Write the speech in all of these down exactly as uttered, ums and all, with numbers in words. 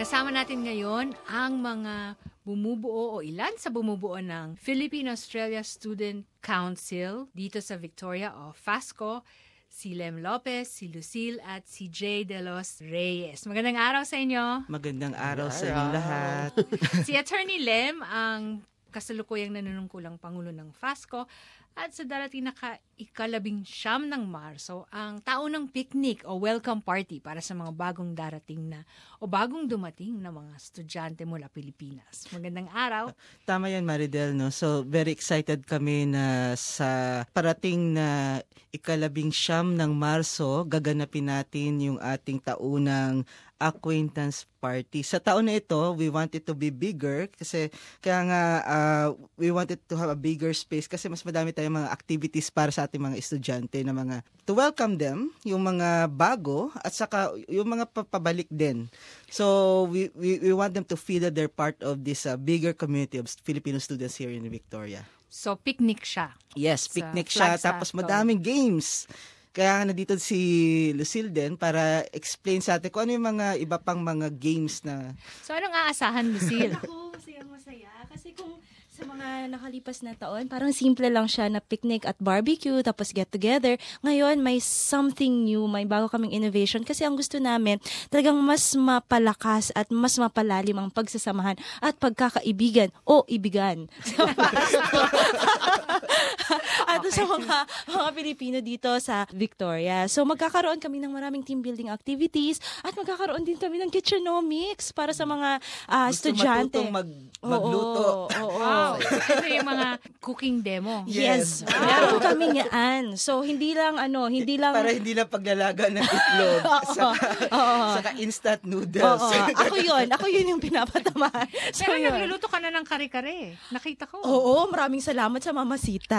Kasama natin ngayon ang mga bumubuo o ilan sa bumubuo ng Philippine-Australia Student Council dito sa Victoria o FASCO, si Lem Lopez, si Lucille at si Jay De Los Reyes. Magandang araw sa inyo. Magandang araw sa inyo lahat. Si Attorney Lem ang kasalukuyang nanunungkulang Pangulo ng FASCO at sa darating na ikalabing siyam ng Marso, ang taunang picnic o welcome party para sa mga bagong darating na o bagong dumating na mga estudyante mula Pilipinas. Magandang araw. Tama yan, Maridel. No? So, very excited kami na sa parating na ikalabing siyam ng Marso, gaganapin natin yung ating taunang acquaintance party. Sa taon na ito, we want it to be bigger kasi kaya nga uh, we wanted to have a bigger space kasi mas madami tayong mga activities para sa ating mga estudyante na mga to welcome them, yung mga bago at saka yung mga papabalik din. So we we, we want them to feel that they're part of this uh, bigger community of Filipino students here in Victoria. So picnic siya. Yes, picnic siya tapos madaming games. Kaya nandito si Lucille din para explain sa atin kung ano yung mga iba pang mga games na... So, anong aasahan, Lucille? Ako, masaya-masaya. Kasi kung sa mga nakalipas na taon, parang simple lang siya na picnic at barbecue, tapos get together. Ngayon, may something new, may bago kaming innovation. Kasi ang gusto namin, talagang mas mapalakas at mas mapalalim ang pagsasamahan at pagkakaibigan o ibigan. At okay. Sa mga, mga Pilipino dito sa Victoria. So magkakaroon kami ng maraming team building activities at magkakaroon din kami ng kitchenomics para sa mga uh, Gusto estudyante. Gusto mag, magluto. Oo, oo, wow. Ito yung mga cooking demo. Yes. Yes. Wow. Meron kami yan. So hindi lang ano, hindi lang... Para hindi lang paglalaga ng itlog. saka, saka instant noodles. Oo. Ako yun. Ako yun yung pinapatamahan. So, pero yun. Nagluluto ka na ng kare-kare. Nakita ko. Oo. Maraming salamat sa Mamasita.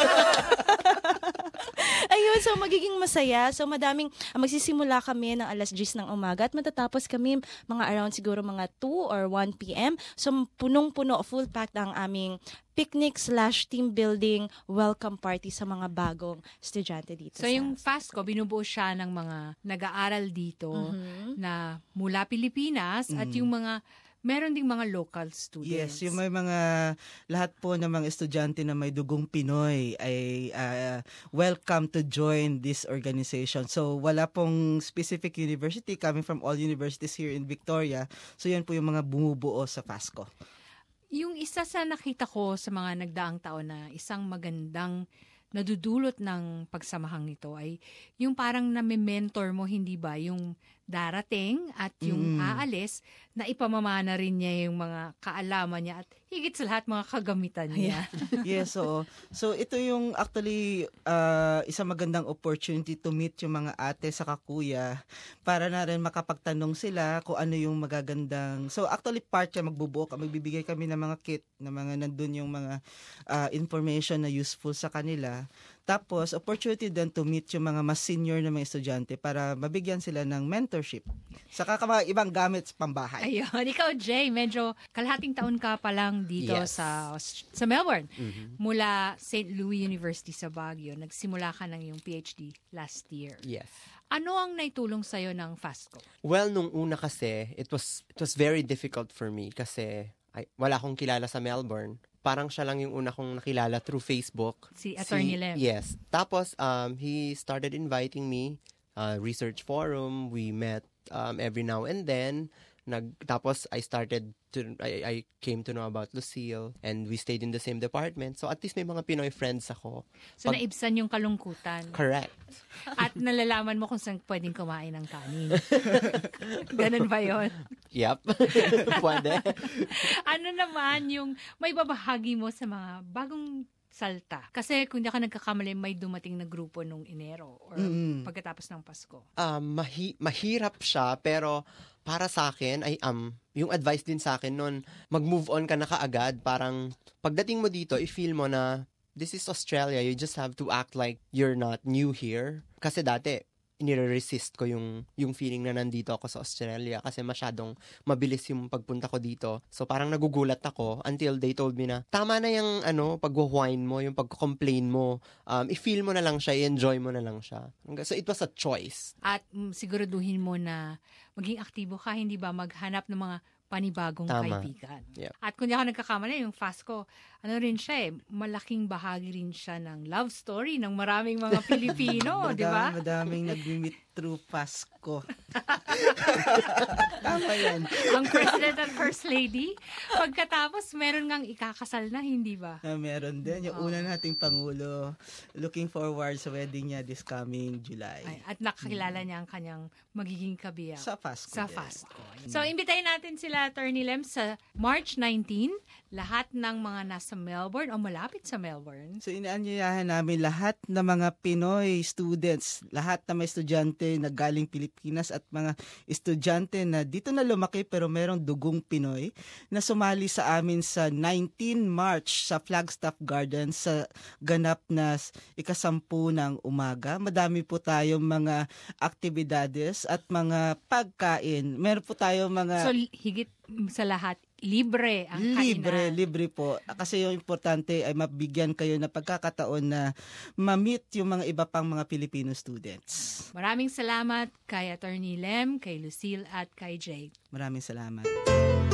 Ayun, so magiging masaya. So madaming, magsisimula kami ng alas diyes ng umaga at matatapos kami mga around siguro mga two or one p.m. So punong-puno, full packed ang aming picnic slash team building welcome party sa mga bagong estudyante dito. So sa yung FASCO, binubuo siya ng mga nag-aaral dito mm-hmm. na mula Pilipinas mm-hmm. at yung mga meron ding mga local students. Yes, yung may mga, lahat po ng mga estudyante na may dugong Pinoy ay uh, welcome to join this organization. So, wala pong specific university, coming from all universities here in Victoria. So, yan po yung mga bumubuo sa FASCO. Yung isa sa nakita ko sa mga nagdaang taon na isang magandang nadudulot ng pagsamahang ito ay yung parang nami-mentor mo, hindi ba? Yung darating at yung mm. aalis na ipamamana rin niya yung mga kaalaman niya at higit sa lahat mga kagamitan niya. Yes, so so ito yung actually uh, isang magandang opportunity to meet yung mga ate sa kakuya para na rin makapagtanong sila kung ano yung magagandang. So actually part siya magbubuo, magbibigay kami ng mga kit na mga nandun yung mga uh, information na useful sa kanila. Tapos, opportunity din to meet yung mga mas senior na mga estudyante para mabigyan sila ng mentorship. Saka mga ibang gamit sa pambahay. Ayun. Ikaw, Jay, medyo kalahating taon ka pa lang dito yes. sa sa Melbourne. Mm-hmm. Mula Saint Louis University sa Baguio. Nagsimula ka ng iyong P H D last year. Yes. Ano ang naitulong sa'yo ng FASCO? Well, nung una kasi, it was it was very difficult for me kasi ay, wala akong kilala sa Melbourne. Parang siya lang yung una kong nakilala through Facebook. Si Attorney si, Lem. Yes. Tapos, um, he started inviting me, uh, research forum. We met um, every now and then. Nag, tapos, I started to, I, I came to know about Lucille and we stayed in the same department. So, at least may mga Pinoy friends ako. So, Pag, naibsan yung kalungkutan. Correct. At nalalaman mo kung saan pwedeng kumain ng kanin. Ganun ba yun? Yep. Pwede. Ano naman yung may babahagi mo sa mga bagong salta? Kasi kung di ka nagkakamali, may dumating na grupo nung Enero or mm. pagkatapos ng Pasko. Um, mahi- mahirap siya, pero para sa akin, ay, um, yung advice din sa akin nun, mag-move on ka na kaagad. Parang pagdating mo dito, i-feel mo na this is Australia. You just have to act like you're not new here. Kasi dati, inire-resist ko yung, yung feeling na nandito ako sa Australia kasi masyadong mabilis yung pagpunta ko dito. So parang nagugulat ako until they told me na tama na yung ano, pag-whine mo, yung pag-complain mo. Um, i-feel mo na lang siya, i-enjoy mo na lang siya. So it was a choice. At mm, siguraduhin mo na maging aktibo ka, hindi ba maghanap ng mga panibagong Tama. kaibigan. Yeah. At kung di ako nagkakamali, yung Fast ko, ano rin siya eh, malaking bahagi rin siya ng love story ng maraming mga Pilipino, di ba? Madami, madaming nag-meet through Pasko. Tama yan. Ang President at First Lady, pagkatapos meron ngang ikakasal na, hindi ba? Na meron din. Yung Oo. una nating Pangulo, looking forward sa wedding niya this coming July. Ay, at nakakilala niya ang kanyang magiging kabiyak. Sa Pasko. Sa din. Fast ko. So, imbitahin natin sila, Attorney Lem, sa March nineteenth, lahat ng mga nasa Melbourne o malapit sa Melbourne. So inaanyayahan namin lahat ng mga Pinoy students, lahat na may estudyante na galing Pilipinas at mga estudyante na dito na lumaki pero merong dugong Pinoy na sumali sa amin sa nineteenth March sa Flagstaff Gardens sa ganap na ikasampu ng umaga. Madami po tayong mga aktibidades at mga pagkain. Meron po tayong mga... So, higit sa lahat, libre ang Libre, kainan. libre po. Kasi yung importante ay mabigyan kayo na pagkakataon na ma-meet yung mga iba pang mga Filipino students. Maraming salamat kay Attorney Lem, kay Lucille at kay Jay. Maraming salamat.